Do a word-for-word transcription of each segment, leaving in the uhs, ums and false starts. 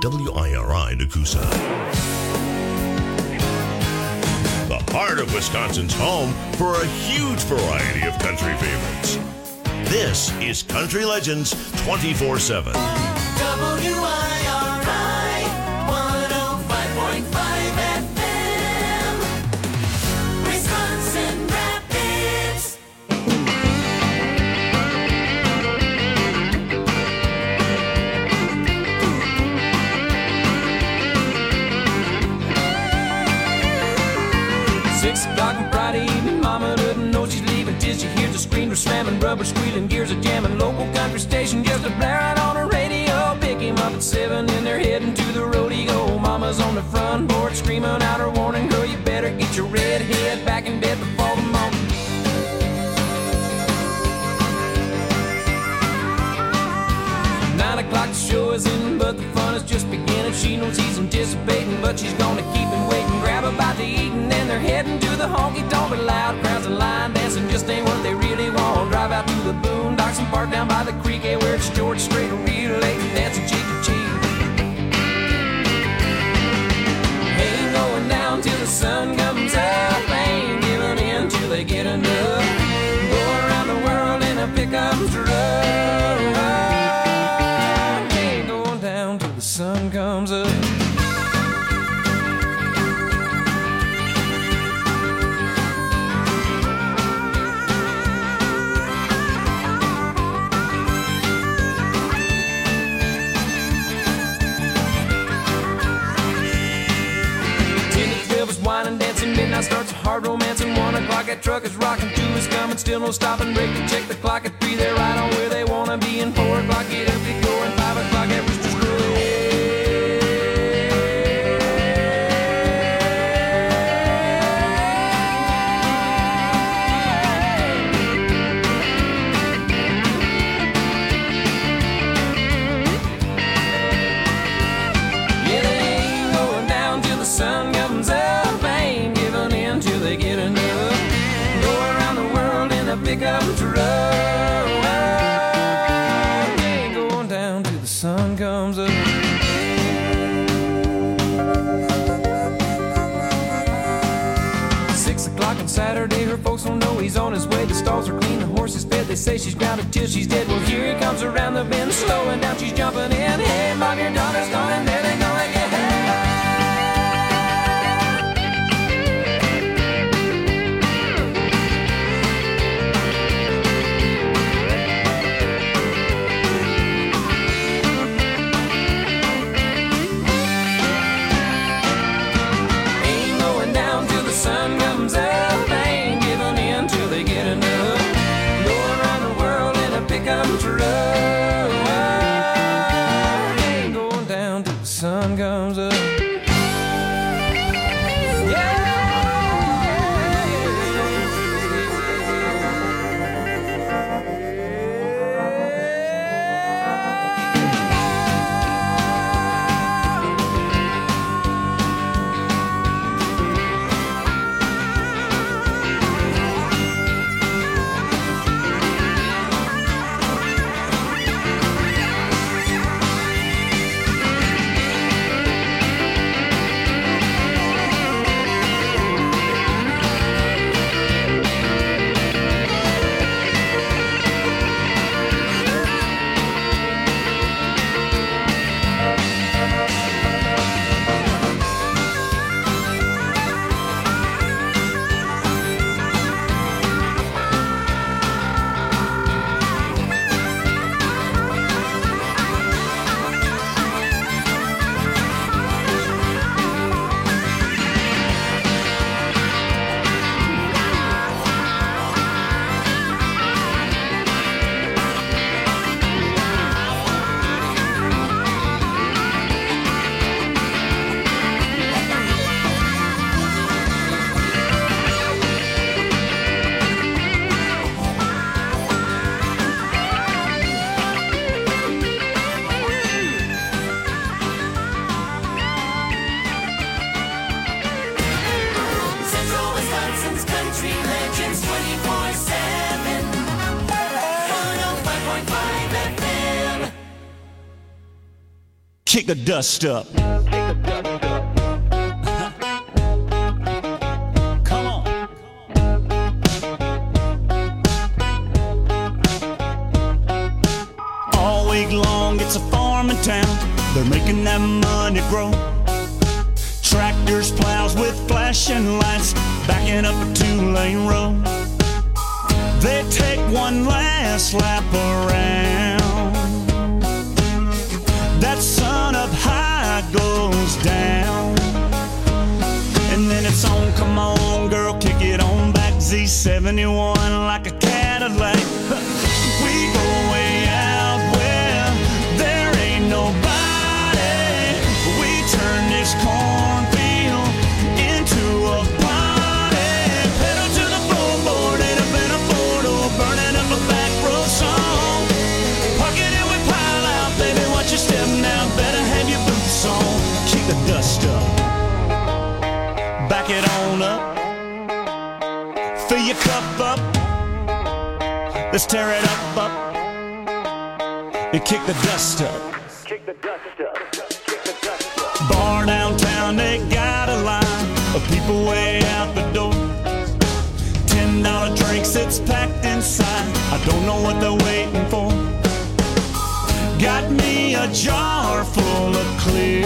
W I R I Nakusa. The heart of Wisconsin's home for a huge variety of country favorites. This is Country Legends twenty-four seven. W I R I one oh five point five F M, Wisconsin Rapids. Six o'clock on Friday evening, Mama doesn't know she's leaving till she hears the screamer slamming, rubber squealing, gears are jamming. Local country station just a blaring on her radio. Pick him up at seven and they're heading to the rodeo. Mama's on the front porch screaming out her warning, girl, you better get your red head back in bed before the morning. Nine o'clock the show is in, but the fun is just beginning. She knows he's anticipating, but she's gonna keep him waiting. Grab a bite to eat and then they're heading to the honky-tonk. Loud crowds and line dancing just ain't what they really want. Drive out to the boondocks and park down by the creek, yeah, where it's George Strait, relating, dancing cheek to cheek. Ain't going down till the sun comes up, ain't giving in till they get enough. Go around the world in a pickup truck. Ain't going down till the sun comes up. Midnight starts a hard romance and one o'clock that truck is rocking. Two is coming, still no stopping. Break to check the clock at three. They're right on where they wanna be. And four o'clock get up to go and five o'clock at Rooster's Yeah, they ain't going down till the sun comes up. Pickup truck, ain't going down till the sun comes up. Six o'clock on Saturday, her folks don't know he's on his way. The stalls are clean, the horse is fed. They say she's grounded till she's dead. Well, here he comes around the bend, slowing down, she's jumping in. Hey, mom, your daughter's coming, there they go again. kick the dust up. Come on. All week long it's a farming town. They're making that money grow. Tractors, plows with flashing lights, backing up a two-lane road. They take one last lap around. That sun up high goes down. And then it's on, come on girl, kick it on back. Z seventy-one like a Cadillac. We go way out where there ain't nobody. We turn this cornfield into a party. Pedal to the floorboard, ain't up in a four-door, burning up a back road song. Park it and we pile out, baby, watch your step now, better have your boots on. Kick the dust up, back it on up, fill your cup up, let's tear it up, up, and kick the dust up. Kick the dust up. Kick the dust up. Bar downtown, they got a line of people way out the door. Ten dollar drinks, it's packed inside. I don't know what they're waiting for. Got me a jar full of clear,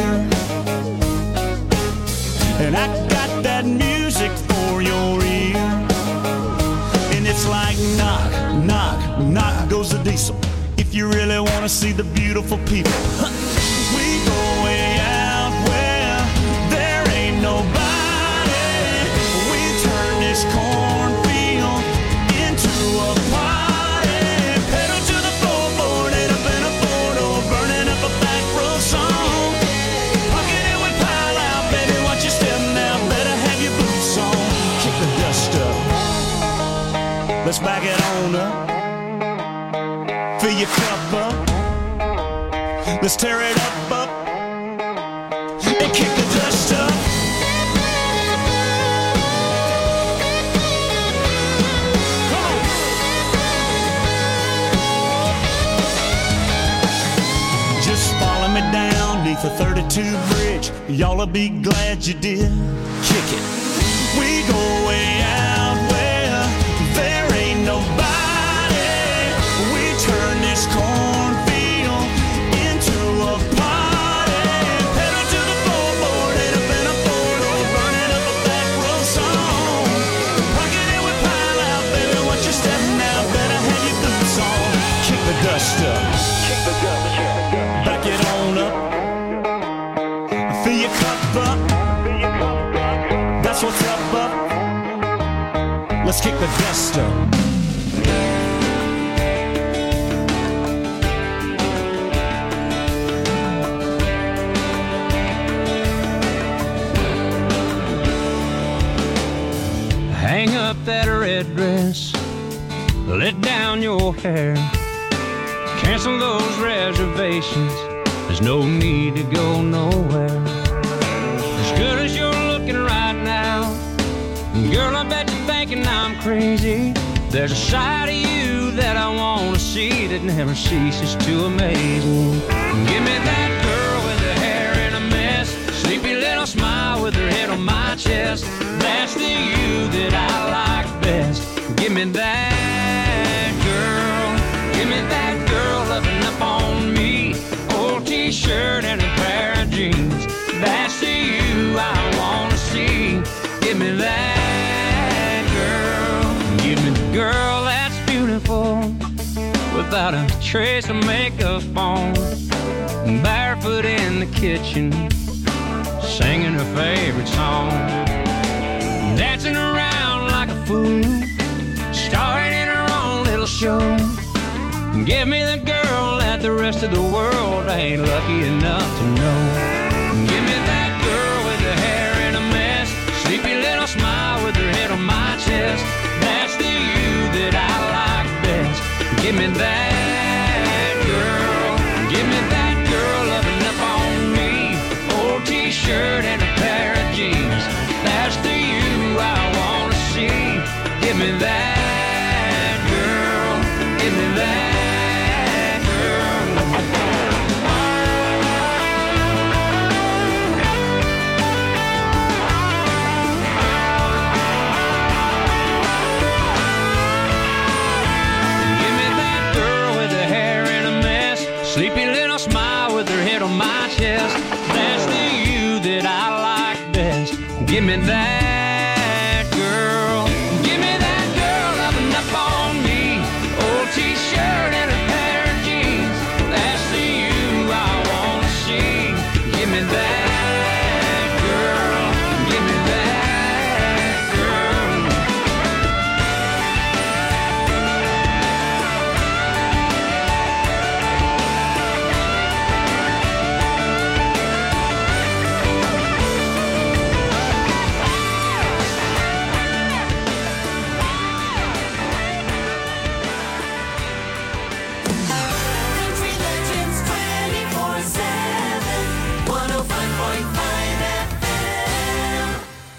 and I got that music for your ear. And it's like knock, knock, knock goes the diesel. If you really want to see the beautiful people, we go way out where there ain't nobody. We turn this cornfield into a party. Pedal to the floorboard, ain't up in a four-door, burning up a back road song. Park it and we pile out, baby, watch your step now, better have your boots on. Kick the dust up, let's back it on up. Fill your cup up, let's tear it up, up, and kick the dust up. Come on. Just follow me down neath the thirty-two bridge, y'all'll be glad you did. Kick it. We go way out where there ain't nobody. Turn this cornfield into a party. Pedal to the floorboard, ain't up in a four-door, burning up a back road song. Park it and we pile out, baby, watch your step now, better have your boots on. Kick the dust up, Kick the dust up. back it on up, fill your cup up, that's what's up, up. Let's kick the dust up. Hang up that red dress, let down your hair, cancel those reservations, there's no need to go nowhere. As good as you're looking right now, girl, I bet you're thinking I'm crazy. There's a side of you that I want to see that never ceases to amaze me. Give me that girl with her hair in a mess, sleepy little smile with her head on my chest. That's the you that I like best. Give me that girl, give me that girl loving up on me. Old t-shirt and a pair of jeans. That's the you I want to see. Give me that girl, give me the girl that's beautiful, without a trace of makeup on, barefoot in the kitchen, singing her favorite song, dancing around like a fool, starring in her own little show. Give me the girl that the rest of the world ain't lucky enough to know. Give me that girl with her hair in a mess, sleepy little smile with her head on my chest. That's the you that I like best. Give me that girl, give me that girl loving up on me. Old t-shirt and a pair of jeans. That's the you I want to see. Give me that girl, give me that girl. on my chest. That's the you that I like best. Give me that girl. Give me that girl loving up on me. Old t-shirt and a pair of jeans. That's the you I wanna see. Give me that girl. Give me that girl. Country Legends twenty-four seven, one oh five point five F M.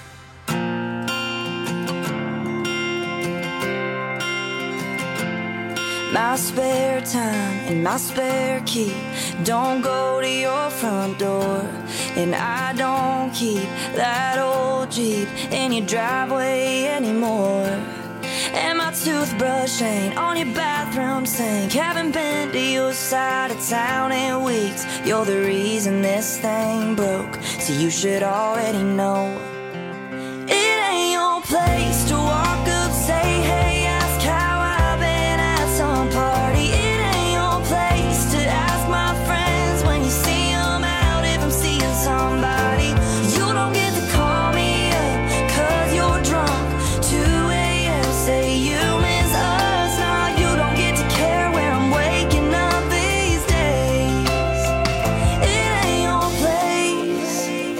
My spare time and my spare key don't go to your front door. And I don't keep that old Jeep in your driveway anymore. And my toothbrush ain't on your bathroom sink. Haven't been to your side of town in weeks. You're the reason this thing broke, so you should already know. It ain't your place to walk up, say hey, ask how I've been at some party. It ain't your place to ask my friends when you see them out if I'm seeing somebody. You don't get to call me up cause you're drunk. two a.m. say you miss us. Nah, you don't get to care where I'm waking up these days. It ain't your place.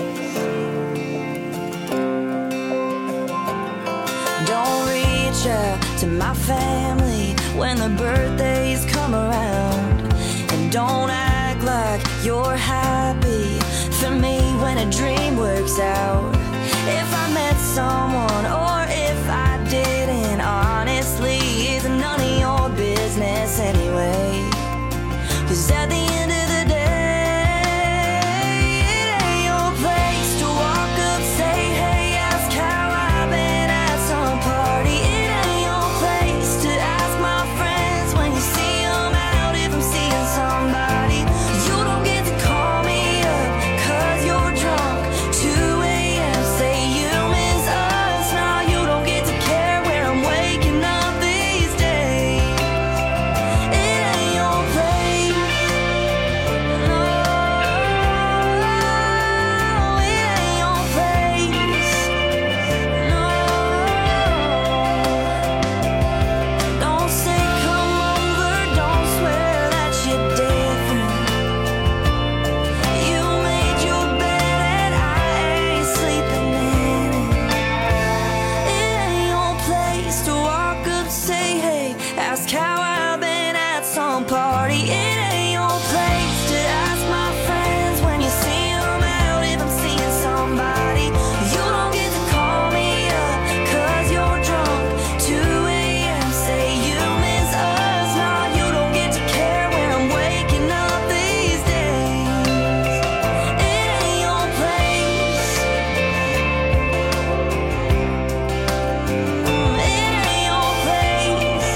Don't reach out to my family when the birthdays come around. And don't act like you're happy for me when a dream works out. If I met someone or if I didn't, honestly, it's none of your business anyway. Cause at the end of the day, it ain't your place to walk up, say hey, ask how I've been at some party. It ain't your place to ask my friends when you see them out if I'm seeing somebody. You don't get to call me up cause you're drunk. two a.m. say you miss us. Nah, you don't get to care where I'm waking up these days. It ain't your place. No, it ain't your place. No. Don't say come over, don't swear that you're different. You made your bed and I ain't sleeping in it. It ain't your place to walk up, say hey, ask how I've been at some party. It ain't your place to ask my friends when you see them out if I'm seeing somebody. You don't get to call me up cause you're drunk. two a.m. say you miss us. Nah, you don't get to care where I'm waking up these days. It ain't your place. Mm, It ain't your place.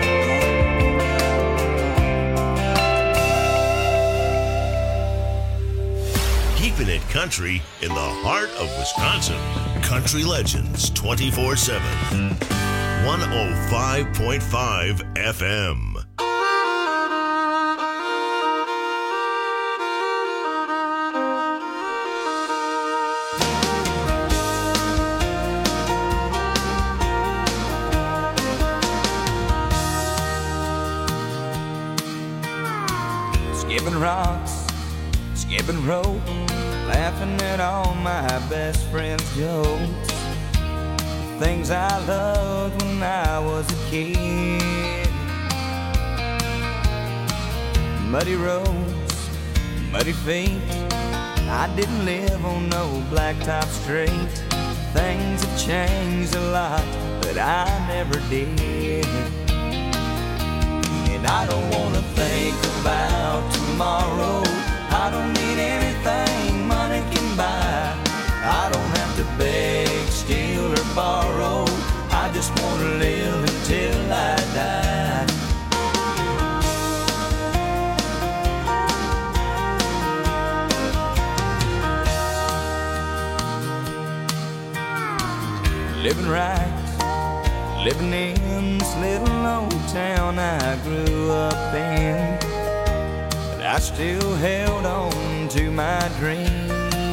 Keeping it country in the heart of Wisconsin. Country Legends twenty-four seven. one oh five point five F M. Skipping rocks, skipping rope, laughing at all my best friends' jokes. The things I loved when I was a kid. Muddy roads, muddy feet. I didn't live on no blacktop street. Things have changed a lot, but I never did. And I don't wanna think about tomorrow. I don't need anything money can buy. I don't have to beg, steal, or borrow. I just wanna live until I die. living right, living in this little old town I grew up in. But I still held on to my dreams,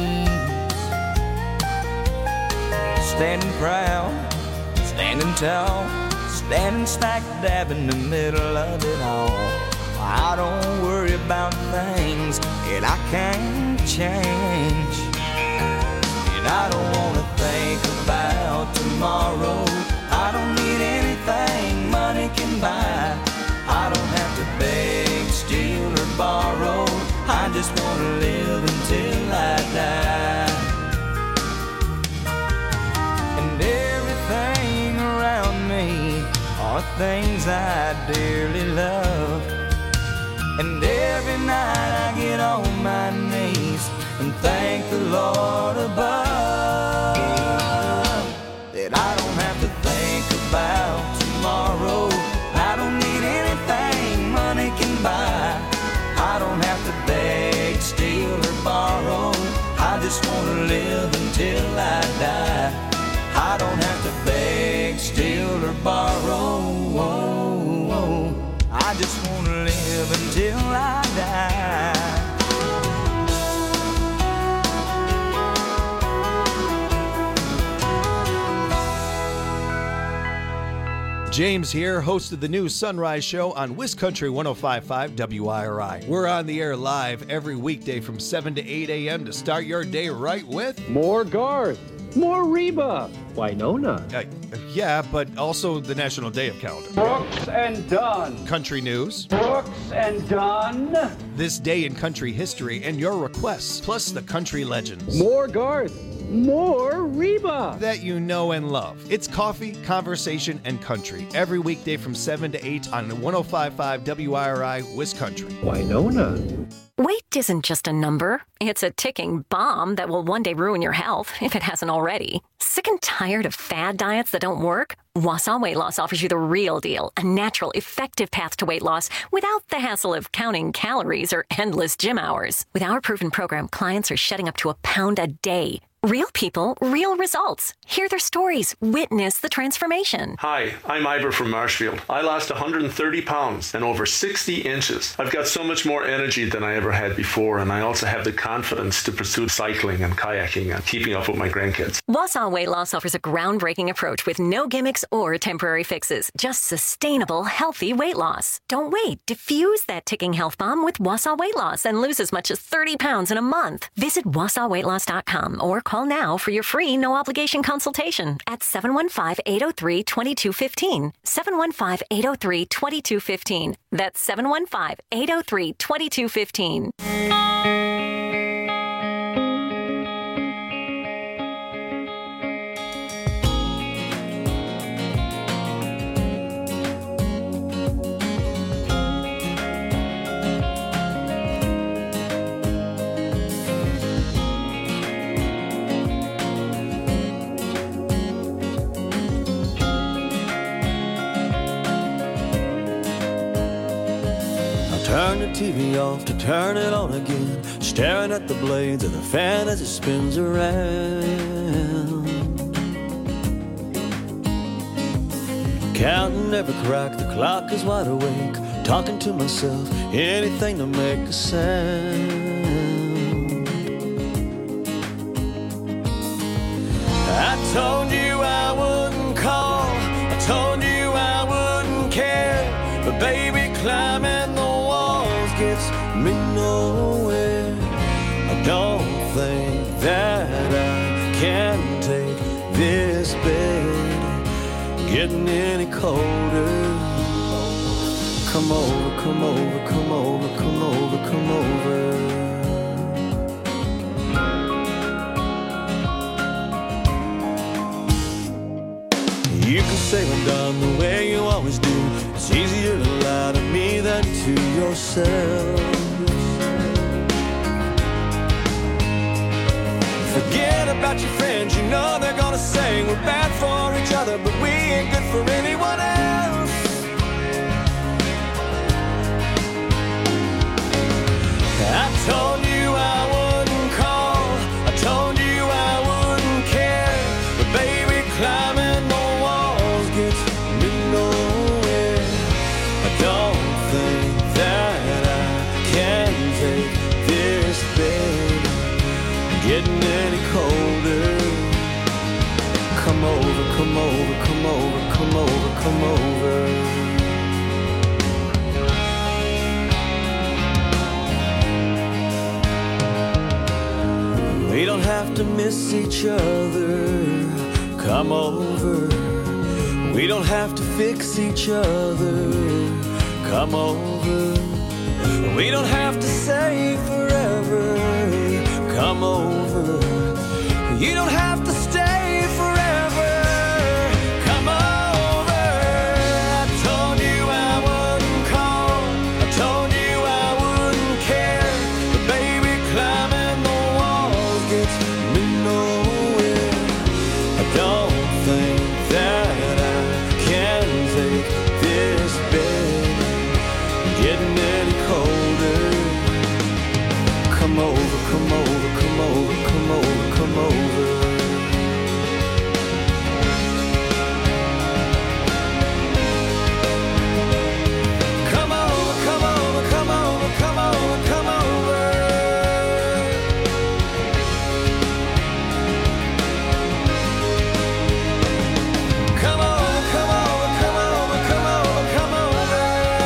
standing proud, standing tall, standing smack dab in the middle of it all. I don't worry about things that I can't change, and I don't wanna think about tomorrow. I don't need anything money can buy. I don't have to beg, steal, or borrow. I just wanna live until I die. And everything around me are things I dearly love. And every night I get on my knees and thank the Lord above that I don't have to think about tomorrow. I don't need anything money can buy. I don't have to beg, steal, or borrow. I just want to live until I die. I don't have to beg, steal, or borrow. I just want to live until I die. James here, host of the new Sunrise Show on WisCountry one oh five point five W I R I. We're on the air live every weekday from seven to eight a.m. to start your day right with more Garth, more Reba, Winona. Uh, yeah, but also the National Day of Calendar. Brooks and Dunn. Country news. Brooks and Dunn. This day in country history and your requests, plus the country legends. More Garth. More Reba that you know and love. It's coffee, conversation, and country every weekday from seven to eight on one oh five point five W I R I WisCountry. Winona. Weight isn't just a number. It's a ticking bomb that will one day ruin your health, if it hasn't already. Sick and tired of fad diets that don't work? Wausau Weight Loss offers you the real deal, a natural, effective path to weight loss without the hassle of counting calories or endless gym hours. With our proven program, clients are shedding up to a pound a day. Real people, real results. Hear their stories. Witness the transformation. Hi, I'm Ivor from Marshfield. I lost one hundred thirty pounds and over sixty inches. I've got so much more energy than I ever had before, and I also have the confidence to pursue cycling and kayaking and keeping up with my grandkids. Wausau Weight Loss offers a groundbreaking approach with no gimmicks or temporary fixes. Just sustainable, healthy weight loss. Don't wait. Diffuse that ticking health bomb with Wausau Weight Loss and lose as much as thirty pounds in a month. Visit wausau weight loss dot com or call now for your free no-obligation consultation at seven one five, eight oh three, two two one five. seven one five, eight oh three, two two one five. That's seven one five, eight oh three, two two one five. Turn the T V off to turn it on again, staring at the blades of the fan as it spins around. Counting every crack, the clock is wide awake, talking to myself, anything to make a sound. I told you I wouldn't call, I told you I wouldn't care, but baby, climbing the gets me nowhere. I don't think that I can take this bed getting any colder. Come over, come over, come over, come over, come over. You can say I'm done the way you always do. It's easier to lie to me than to yourself. Forget about your friends, you know they're gonna say we're bad for each other, but we ain't good for anyone else. I told you I wouldn't call, I told you I wouldn't care, but baby, climbing getting any colder. Come over, come over, come over, come over, come over. We don't have to miss each other. Come over. We don't have to fix each other. Come over. We don't have to say forever. Come over. You don't have to stay forever. Come over. I told you I wouldn't call. I told you I wouldn't care. But baby, climbing the walls gets me nowhere. I don't think that I can take this bed getting any colder. Come over, come over, come over, come over, come over. Come over, come over, come over, come over, come over. Come over, come over, come over, come over, come over.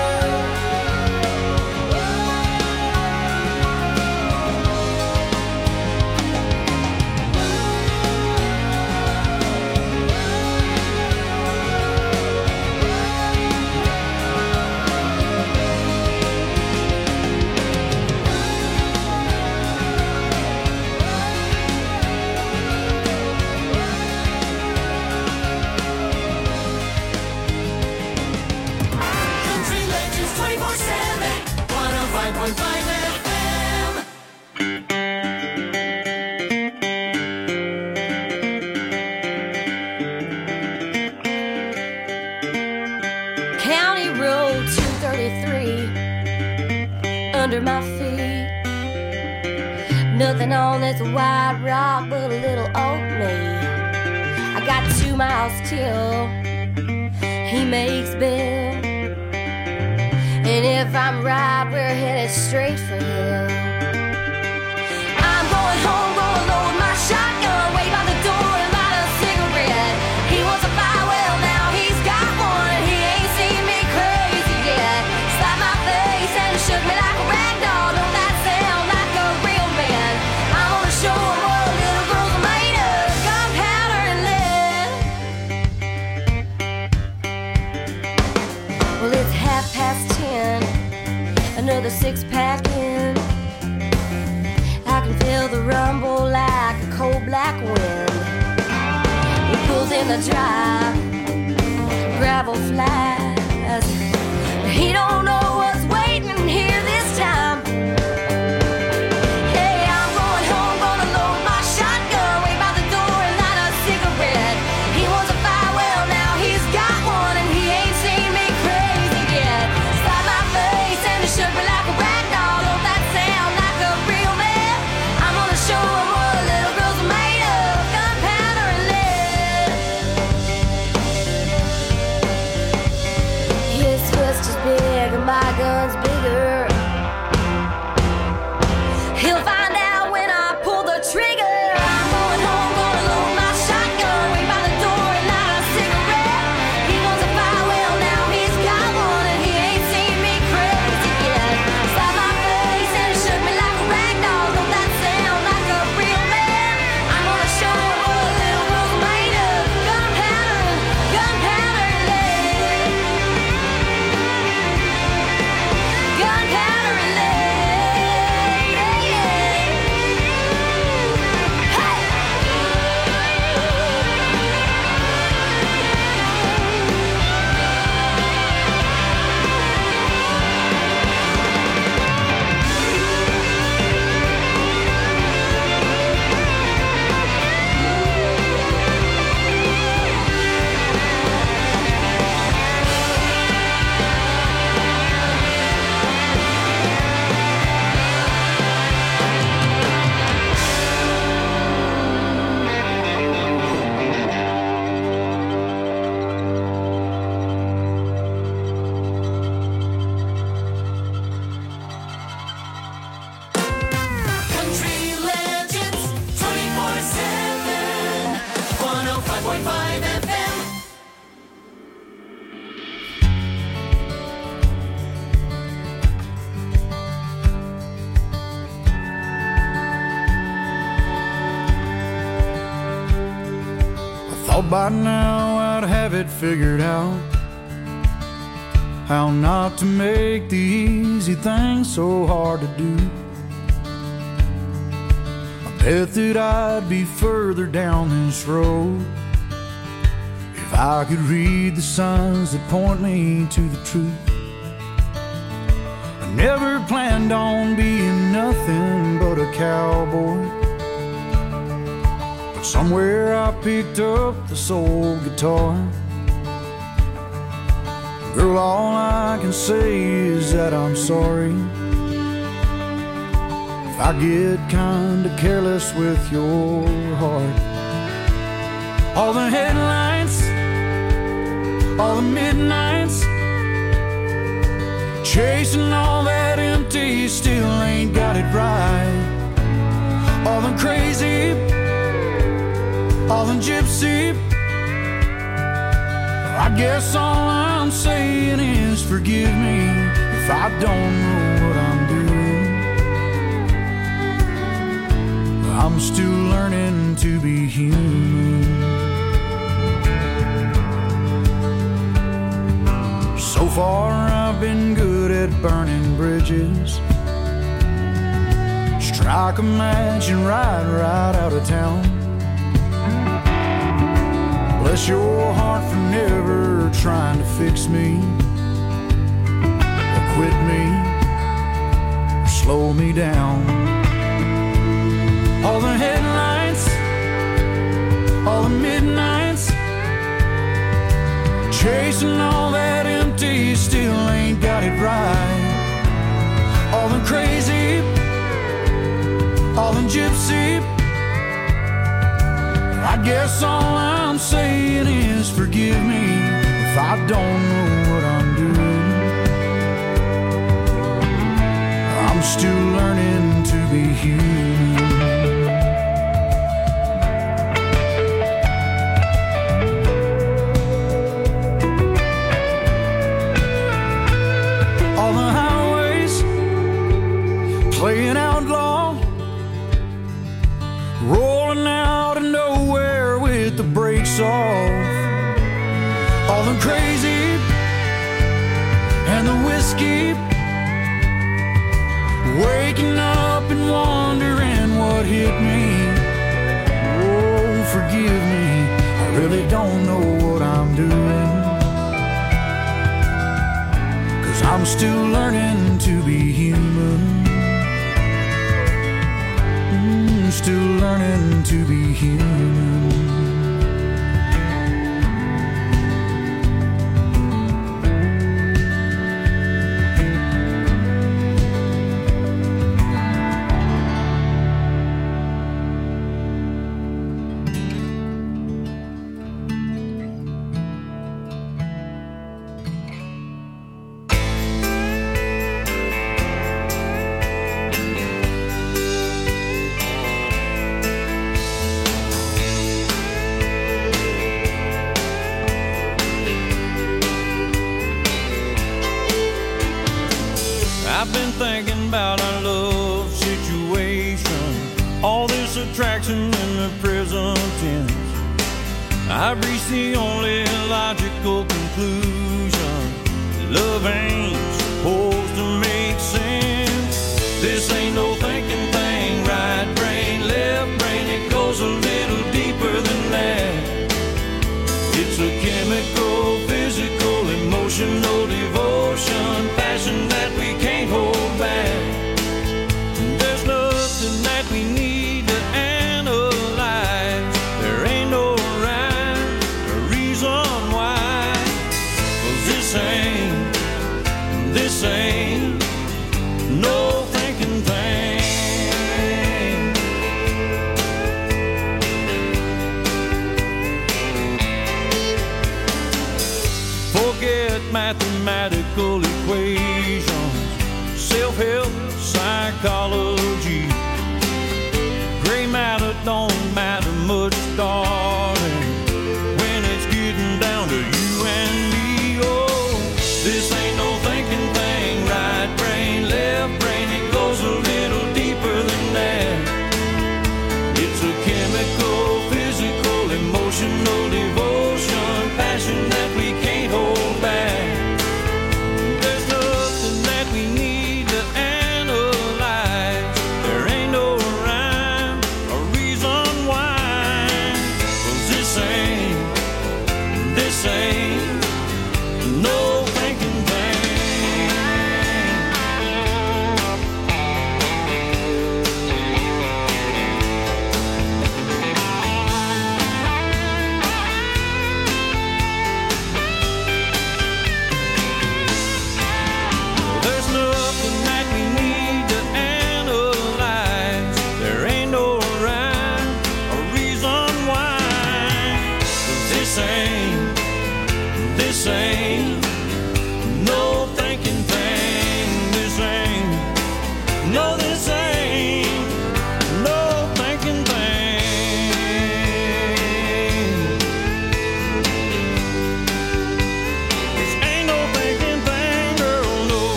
Country Legends twenty-four seven, one oh five point five F M. County Road two thirty-three under my feet. Nothing on this white rock but a little old me. I got two miles till he makes Bill. And if I'm right, we're headed straight for him. I'm going home, gonna load my shotgun, wait by the door and light a cigarette. He wants a fire, well now he's got one, and he ain't seen me crazy yet. Slapped my face and shook me like a rag doll. Don't that sound like a real man? I'm gonna show him what little girls are made of, gunpowder and lead. Well, it's half past ten, another six pack in. I can feel the rumble like a cold black wind. He pulls in the drive, gravel flies. He don't know what's waiting here this time. Hey, I'm going home, gonna load my shotgun, wait by the door and light a cigarette. He wants a fire, well now he's got one, and he ain't seen me crazy yet. Slap my face and it shook me like a rag doll. Don't that sound like a real man? I'm gonna show him what little girls are made of, gunpowder and lead. His fist is big and my Thought by now I'd have it figured out, how not to make the easy things so hard to do. I bet that I'd be further down this road if I could read the signs that point me to the truth. I never planned on being nothing but a cowboy, but somewhere I picked up the soul guitar. Girl, all I can say is that I'm sorry if I get kinda careless with your heart. All the headlights, all the midnights, chasing all that empty, still ain't got it right. All the crazy, all the gypsy, I guess all I'm saying is forgive me if I don't know what I'm doing. I'm still learning to be human. So far I've been good at burning bridges, strike a match and ride right out of town. Bless your heart for never trying to fix me, or quit me, or slow me down. All the headlights, all the midnights, chasing all that empty, still ain't got it right. All the crazy, all the gypsy, I guess all I'm saying is forgive me if I don't know what I'm doing. I'm still learning to be human. All the highways playing outlaw, rolling out of nowhere with the brakes off. All the crazy and the whiskey, waking up and wondering what hit me. Oh, forgive me, I really don't know what I'm doing, 'cause I'm still learning to be human. Still learning to be human. I've been thinking about our love situation, all this attraction in the present tense. I've reached the only logical conclusion: love ain't supposed to make sense. This ain't no thinking thing, right brain, left brain, it goes a little deeper than that. It's a chemical, physical, emotional devotion, passion that we can't hold back. There's nothing that we need to analyze. There ain't no rhyme or reason why. 'Cause this ain't, this ain't no thinking thing. Forget mathematical equations, self-help, psychology. Gray matter don't matter much, darling, when it's getting down to you and me. Oh, this ain't no thinking thing, right brain, left brain, it goes a little deeper than that. It's a chemical, physical, emotional devotion,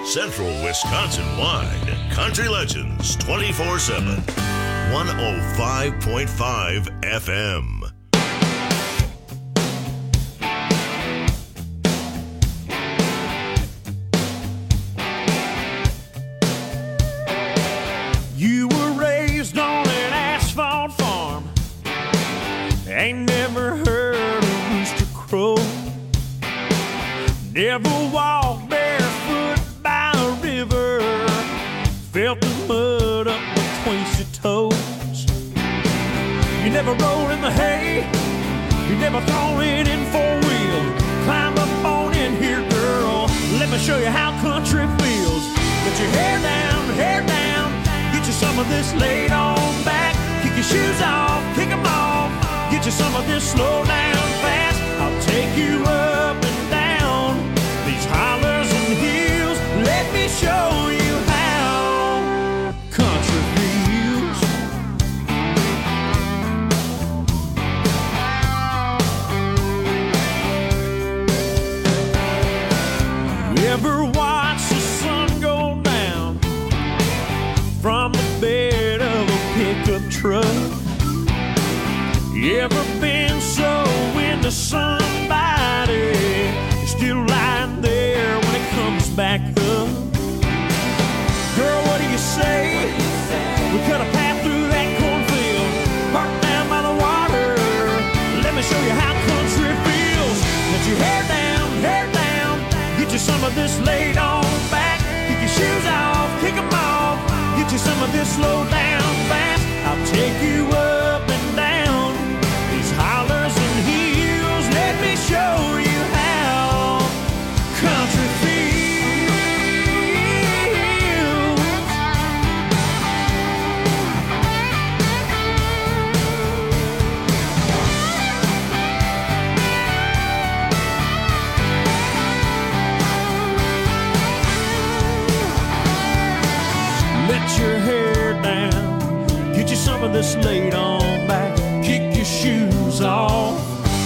Central Wisconsin-wide. Country Legends twenty-four seven. one oh five point five F M. You were raised on an asphalt farm. Ain't never heard a rooster crow. Never walked barefoot by a river. Felt the mud up between your toes. You never rolled in the hay. You never thrown it in four wheel. Climb up on in here, girl. Let me show you how country feels. Get your hair down, hair down. Get you some of this laid on back. Kick your shoes off, kick them off. Get you some of this slow down fast. I'll take you up and down these hollers and hills. Let me show you how country feels. You ever watch the sun go down from the bed of a pickup truck? You ever been so into somebody you're still lying there when it comes back up? Girl, what do you say? We cut a path through that cornfield, parked down by the water. Let me show you how country feels. Let your hair down, hair down. Get you some of this laid on back. Kick your shoes off, kick them off. Get you some of this slow down fast. I'll take you up and down these hollers and hills. Let me show you how country feels. Let your hair down. Get you some of this laid on back. Kick your shoes off.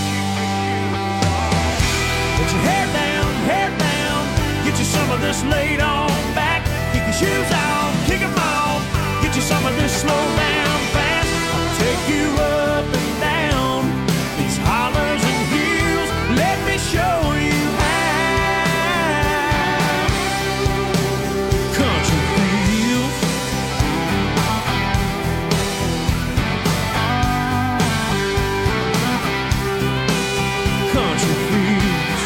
Let your hair down, hair down. Get you some of this laid on back. Kick your shoes off, kick them off. Get you some of this slow down fast. I'll take you up and down these hollers and hills. Let me show you how country feels. Country feels.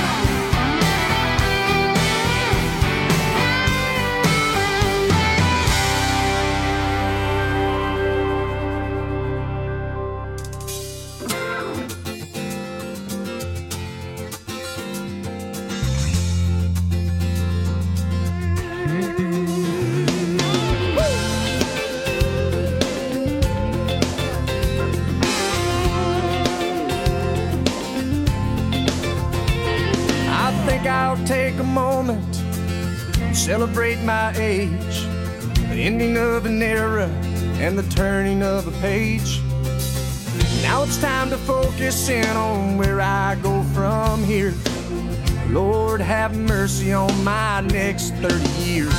I think I'll take a moment and celebrate my age, the ending of an era and the turning of a page. Now it's time to focus in on where I go from here. Lord, have mercy on my next thirty years.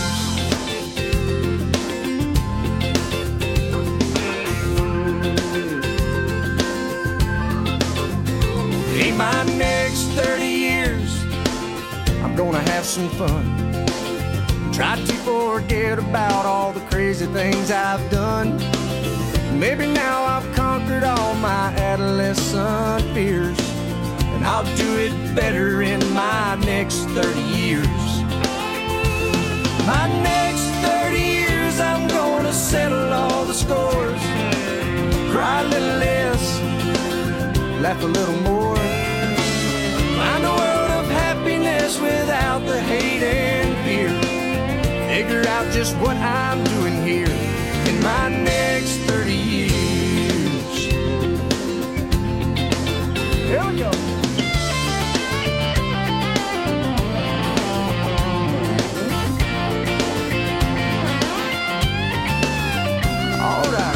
In my next thirty years, I'm gonna have some fun. Try to forget about all the crazy things I've done. Maybe now I've conquered all my adolescent fears, and I'll do it better in my next thirty years. My next thirty years, I'm gonna settle all the scores. Cry a little less, laugh a little more. Find a world of happiness without the hate and fear. Figure out just what I'm doing here in my next thirty years. Here we go. All right.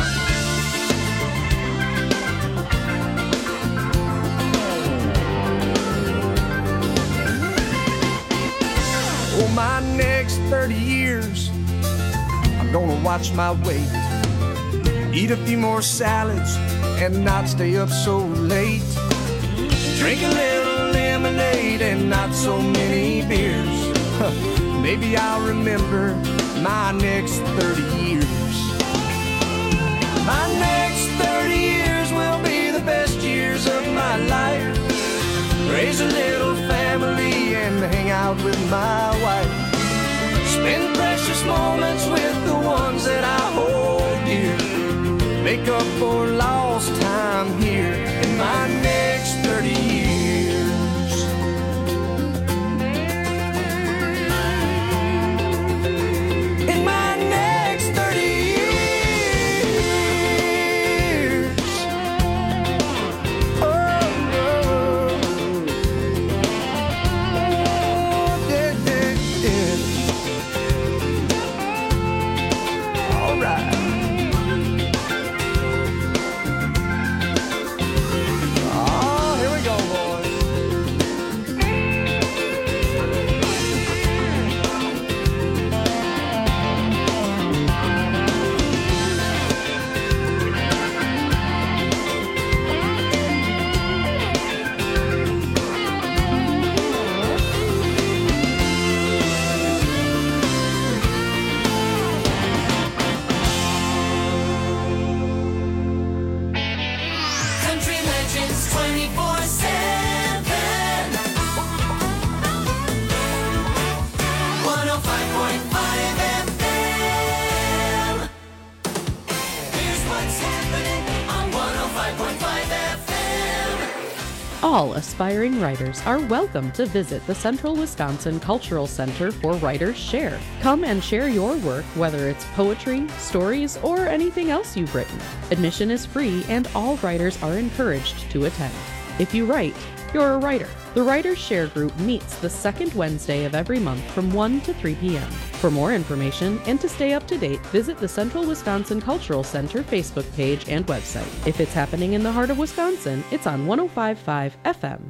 Oh, my next thirty years, I'm gonna watch my weight, eat a few more salads and not stay up so late, drink a little lemonade and not so many beers. Maybe I'll remember my next thirty years. My next thirty years will be the best years of my life. Raise a little family and hang out with my wife. Spend precious moments with the ones that I hold dear. Make up for lost time here in my next thirty years. In my next thirty years. Oh, oh. Yeah, yeah, yeah. All right. All aspiring writers are welcome to visit the Central Wisconsin Cultural Center for Writers Share. Come and share your work, whether it's poetry, stories, or anything else you've written. Admission is free and all writers are encouraged to attend. If you write, you're a writer. The Writers Share group meets the second Wednesday of every month from one to three p.m. For more information and to stay up to date, visit the Central Wisconsin Cultural Center Facebook page and website. If it's happening in the heart of Wisconsin, it's on one oh five point five F M.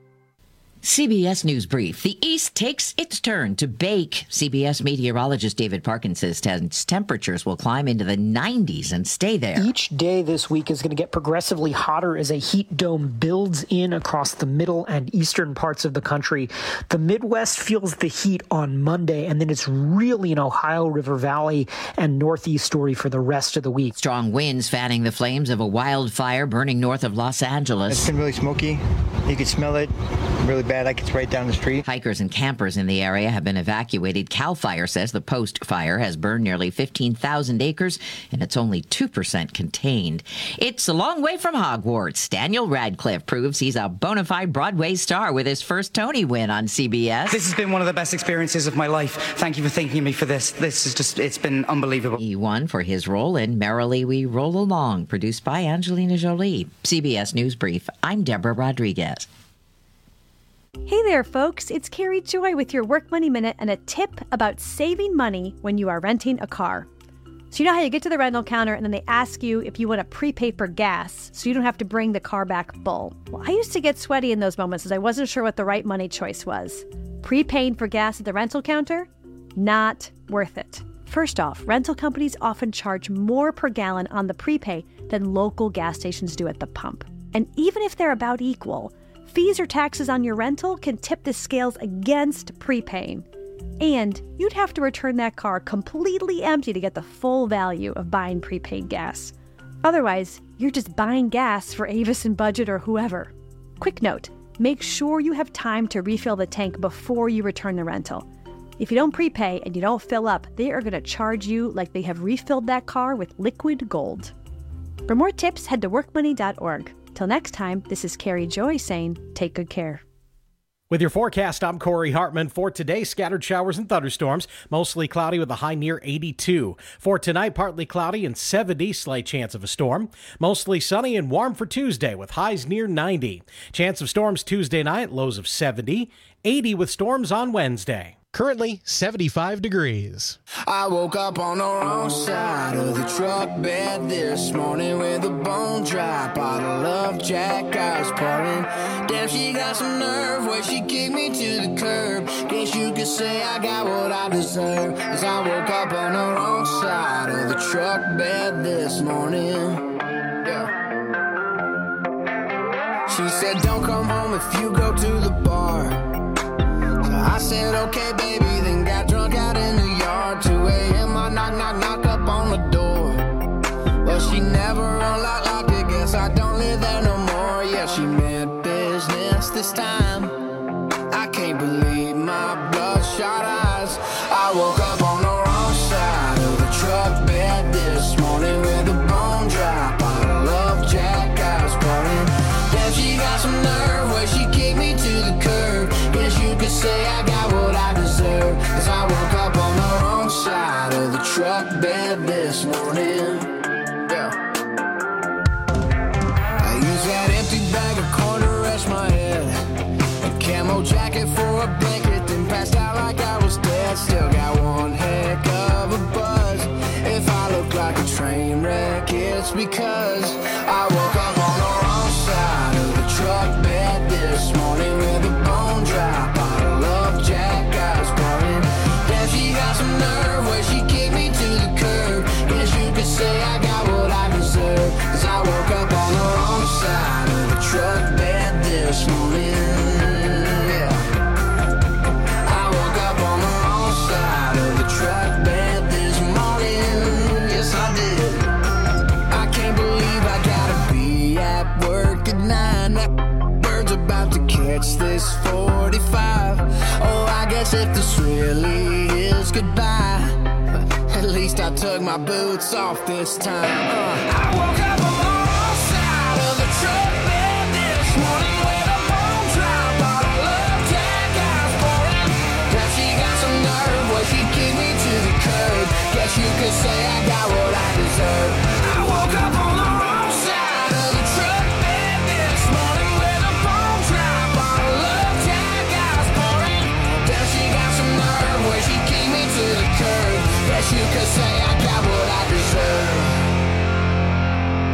C B S News Brief. The East takes its turn to bake. C B S meteorologist David Parkins says temperatures will climb into the nineties and stay there. Each day this week is going to get progressively hotter as a heat dome builds in across the middle and eastern parts of the country. The Midwest feels the heat on Monday, and then it's really an Ohio River Valley and Northeast story for the rest of the week. Strong winds fanning the flames of a wildfire burning north of Los Angeles. It's been really smoky. You can smell it really bad. Like it's right down the street. Hikers and campers in the area have been evacuated. CAL FIRE says the Post fire has burned nearly fifteen thousand acres and it's only two percent contained. It's a long way from Hogwarts. Daniel Radcliffe proves he's a bona fide Broadway star with his first Tony win on C B S. This has been one of the best experiences of my life. Thank you for thanking me for this. This is just, it's been unbelievable. He won for his role in Merrily We Roll Along, produced by Angelina Jolie. C B S News Brief. I'm Deborah Rodriguez. Hey there, folks. It's Carrie Joy with your Work Money Minute and a tip about saving money when you are renting a car. So you know how you get to the rental counter and then they ask you if you want to prepay for gas so you don't have to bring the car back full. Well, I used to get sweaty in those moments as I wasn't sure what the right money choice was. Prepaying for gas at the rental counter? Not worth it. First off, rental companies often charge more per gallon on the prepay than local gas stations do at the pump. And even if they're about equal, fees or taxes on your rental can tip the scales against prepaying. And you'd have to return that car completely empty to get the full value of buying prepaid gas. Otherwise, you're just buying gas for Avis and Budget or whoever. Quick note, make sure you have time to refill the tank before you return the rental. If you don't prepay and you don't fill up, they are going to charge you like they have refilled that car with liquid gold. For more tips, head to work money dot org. Till next time, this is Carrie Joy saying, take good care. With your forecast, I'm Corey Hartman. For today, scattered showers and thunderstorms, mostly cloudy with a high near eighty-two. For tonight, partly cloudy and seventy, slight chance of a storm. Mostly sunny and warm for Tuesday with highs near ninety. Chance of storms Tuesday night, lows of seventy. eighty with storms on Wednesday. Currently seventy-five degrees. I woke up on the wrong side of the truck bed this morning with a bone dry bottle of Jack I was pouring. Damn, she got some nerve where she kicked me to the curb. Guess you could say I got what I deserve, as I woke up on the wrong side of the truck bed this morning. Yeah. She said, don't come home if you go to the bar. So I said, okay, baby, then got drunk out in the yard. two a.m. I knock, knock, knock up on the door. Well, she never unlocked, locked it. Guess I don't live there no more. Yeah, she meant business this time. I can't believe my bloodshot eyes. I woke up on the wrong side of the truck bed this morning with a bone dry bottle of Jack I was pouring. Damn, she got some nerve where she kicked me to the curb. Guess you could say I got what I deserve, as I woke up on the wrong side of the truck bed this morning. Yeah. I used that empty bag of corn to rest my head, a camo jacket for a blanket, then passed out like I was dead. Still got one heck of a buzz. If I look like a train wreck, it's because I woke up on the wrong side of the truck bed this morning with a bone dry bottle of Jack I was pouring. Damn, she got some nerve where she kicked me to the curb. Guess you could say I got what I deserve, cause I woke up on the wrong side of the truck bed this morning. Yeah. I woke up on the wrong side of the truck bed this morning. Yes, I did. I can't believe I gotta be at work at nine. That bird's about to catch this forty-five. Oh, I guess if this really is goodbye, at least I took my boots off this time. Uh, I woke up on the wrong side of the truck bed this morning with a bone dry bottle of Jack I was pouring. Now she got some nerve where she kicked me to the curb. Guess you could say I got what I deserve. I woke up on the wrong side of the truck bed this morning with a bone dry bottle of Jack I was pouring. Now she got some nerve where she kicked me to the curb. Guess you could say I got what I deserve. I woke up on the wrong side of the truck bed this morning with a bone dry bottle of Jack I was pouring. Damn, she got some nerve where she kicked me to the curb. Guess you could say I got what I deserve. I woke up on the wrong side of the truck bed this morning with a bone dry bottle of Jack I was pouring. Now she got some nerve where she kicked me to the curb. Guess you could say I got what I deserve. I woke up on the wrong side of the truck bed this morning with a bone dry bottle of Jack I was pouring.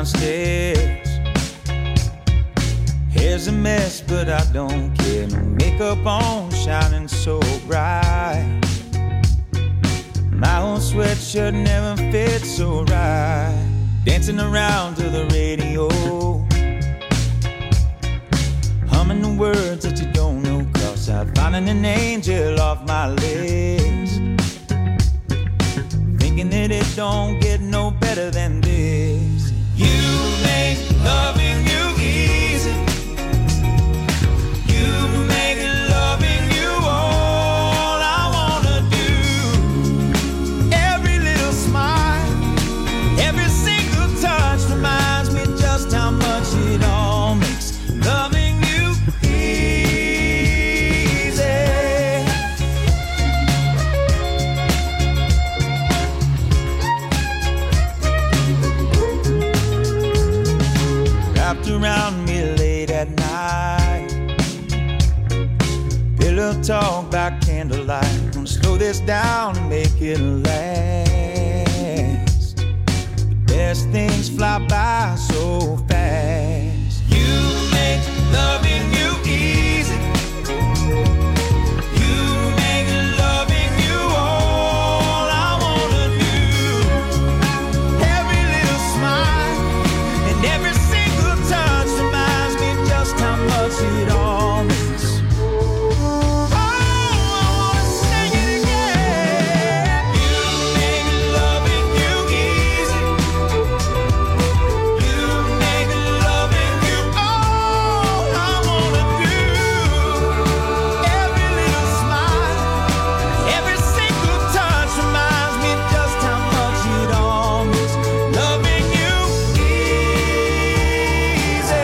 downstairs. Hair's a mess, but I don't care. No makeup on, shining so bright. My old sweatshirt never fits so right. Dancing around to the radio, humming the words that you don't know. Cross out, finding an angel off my list. Thinking that it don't get no better than this. You make loving you easy. You make loving you all I wanna do. Every little smile, every single touch reminds me just how much it all makes loving you easy. Wrapped around me late at night, pillow talk by candlelight. Gonna slow this down and make it last. The best things fly by so fast. You make loving you easy. You make loving you all I wanna do. Every little smile and every single touch reminds me just how much it all means. Oh, I wanna sing it again. You make loving you easy. You make loving you all I wanna do. Every little smile, every single touch reminds me just how much it all means. Loving you easy.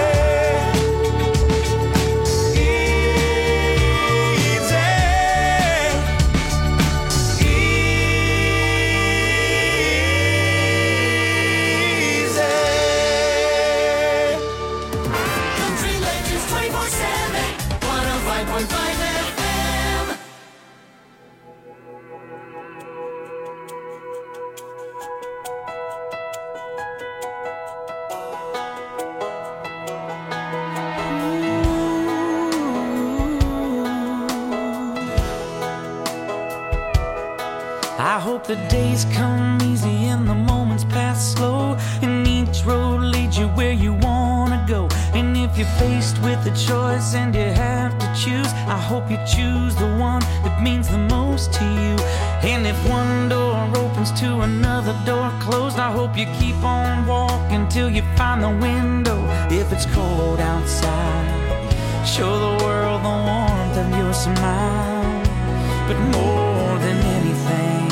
Country Legends twenty-four seven, one oh five point five F M. I hope the days come easy and the moments pass slow, and each road leads you where you wanna go. And if you're faced with a choice and you have to choose, I hope you choose the one that means the most to you. And if one door opens to another door closed, I hope you keep on walking till you find the window. If it's cold outside, show the world the warmth of your smile. But more than anything,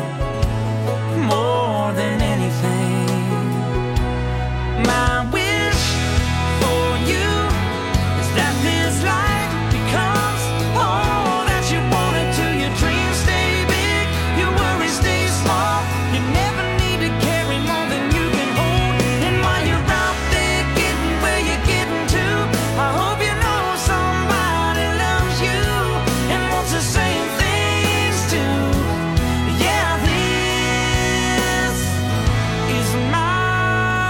more than anything, my wish for you is that this life becomes all that you want it to. Your dreams stay big, your worries stay small. You never need to carry more than you can hold. And while you're out there getting where you're getting to, I hope you know somebody loves you and wants the same things too. Yeah, this is my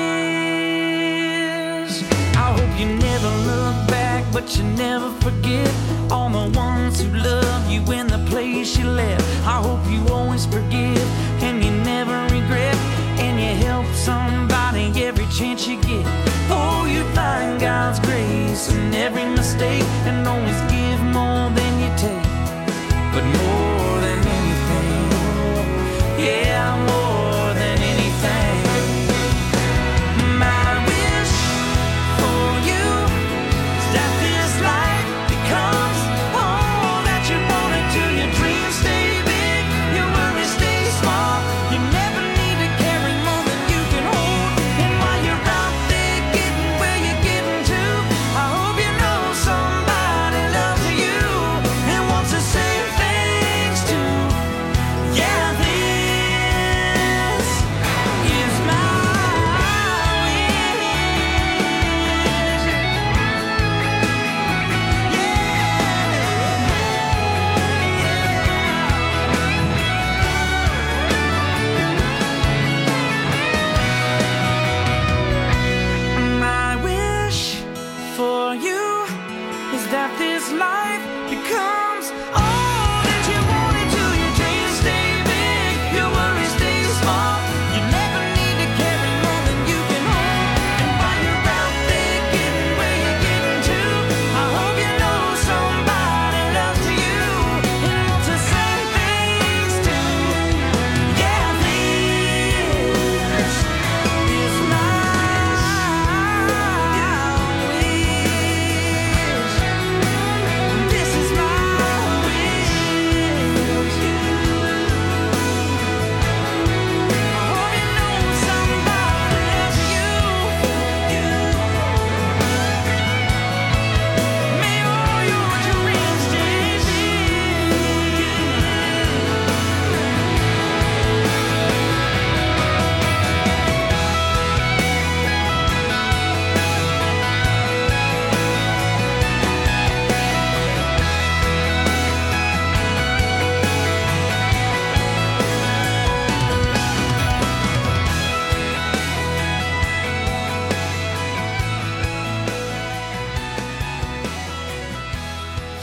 wish. I hope you never look back, but you never forget all the ones who love you in the place you left. I hope you always forgive and you never regret, and you help somebody every chance you get. Oh, you find God's grace in every mistake and always give more than you take. But more than anything, yeah, more than anything, my wish for you is that this life becomes all that you want it to. Your dreams stay big, your worries stay small. You never need to carry more than you can hold. And while you're out there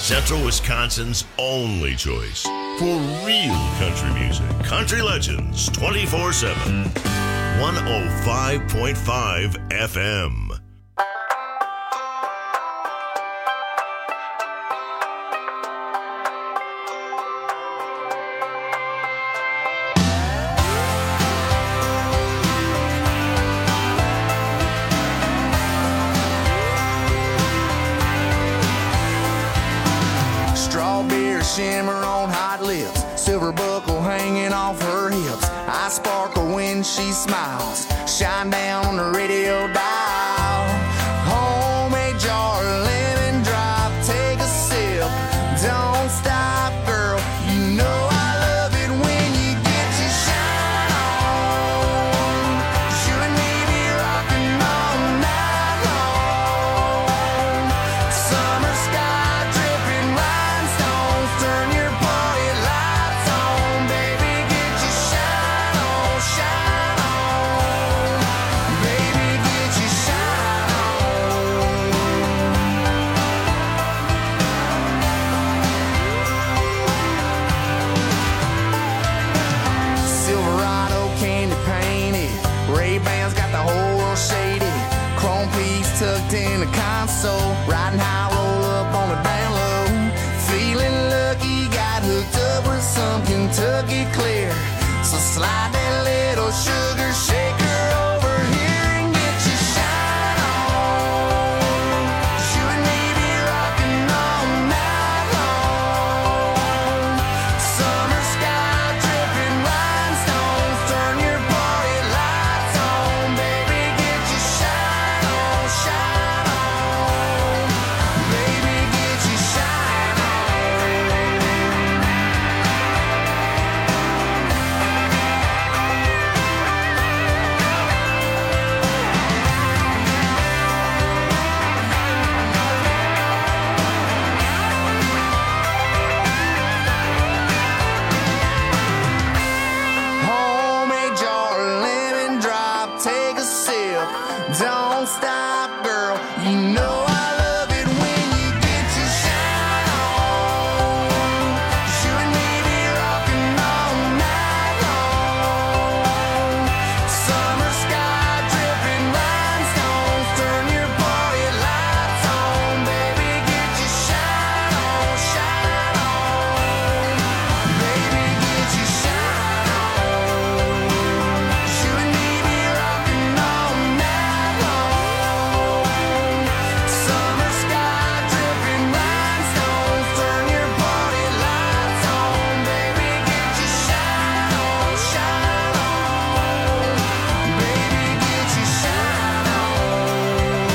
Central Wisconsin's only choice for real country music. Country Legends twenty-four seven. one oh five point five F M. Shimmer on hot lips, silver buckle hanging off her hips. I sparkle when she smiles, shine down on the radio dial. Homemade jar, lemon drop, take a sip. Don't stop, girl, you know I love it when you get your shine on. You and me be rocking all night long. Summer sky dripping rhinestones, turn your party lights on, baby, get your shine on, shine on, baby, get your shine on. Silverado candy painted, Ray-Bans got the whole world shaded, chrome piece tucked in the console, riding high, roll up on the down low, feeling lucky, got hooked up with some Kentucky clear, so slide that little sugar shaker over here and get your shine on. You and me be rocking all night long. Summer sky dripping rhinestones, turn your party lights on, baby, get your shine on, shine on, baby, get your shine on. Homemade jar, lemon drop, take a sip. Don't stop, girl. You know I love it when you get your shine on. You and me be rocking all night long. Summer sky dripping rhinestones, turn your party lights on, baby, get your shine on, shine on, baby, get your shine on. You and me be rocking all night long. Summer sky dripping rhinestones, turn your party lights on, baby, get your shine on, shine on, baby, get your shine on,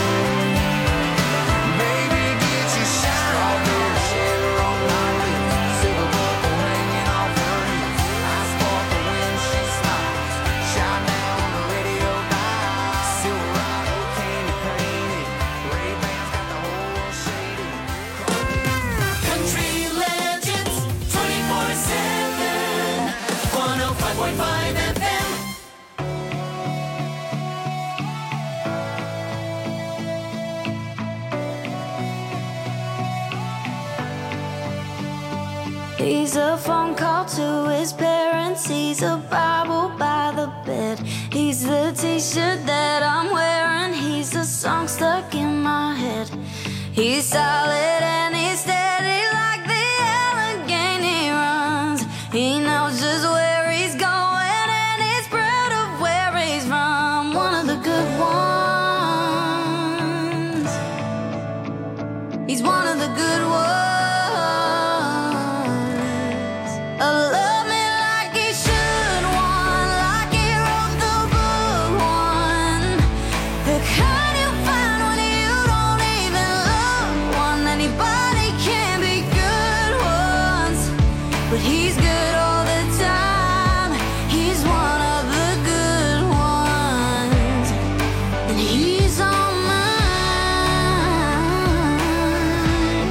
baby, get your shine on. Strawberry shimmer on my lips, silver buckle hanging off her hips. I sparkle when she smiles, shine down on the radio dial. Silverado candy painted, Ray-Bans got the whole world shaded. Country Legends twenty-four seven. one oh five point five F M. He's a phone call to his parents. He's a Bible by the bed. He's the t-shirt that I'm wearing. He's a song stuck in my head. He's solid and he's steady like the Allegheny runs. He knows just where he's going and he's proud of where he's from. One of the good ones. He's one of the good ones. A love me like he should, one like he wrote the book, one the kind you find when you don't even look, one anybody can be good ones, but he's good all the time. He's one of the good ones, and he's on mine.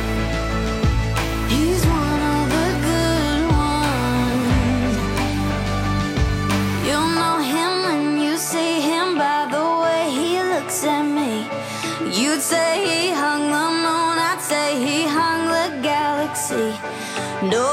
He's one of the good ones. You'll know him when you see him by the way he looks at me. You'd say he hung the moon, I'd say he hung the see. No